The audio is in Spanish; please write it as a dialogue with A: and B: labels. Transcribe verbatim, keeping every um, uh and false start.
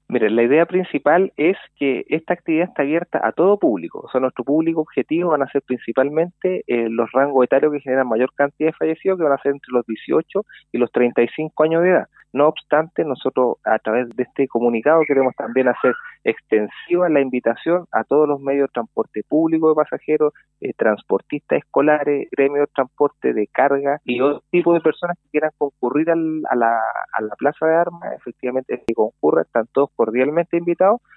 A: Mire, la idea principal es que esta actividad está abierta a todo público. O sea, nuestro público objetivo van a ser principalmente eh, los rangos etarios que generan mayor cantidad de fallecidos, que van a ser entre los dieciocho y los treinta y cinco años de edad. No obstante, nosotros a través de este comunicado queremos también hacer extensiva la invitación a todos los medios de transporte público de pasajeros, eh, transportistas escolares, gremios de transporte de carga y otro tipo de personas que quieran concurrir al, a, la, a la plaza de armas. Efectivamente, que concurran, están todos cordialmente invitados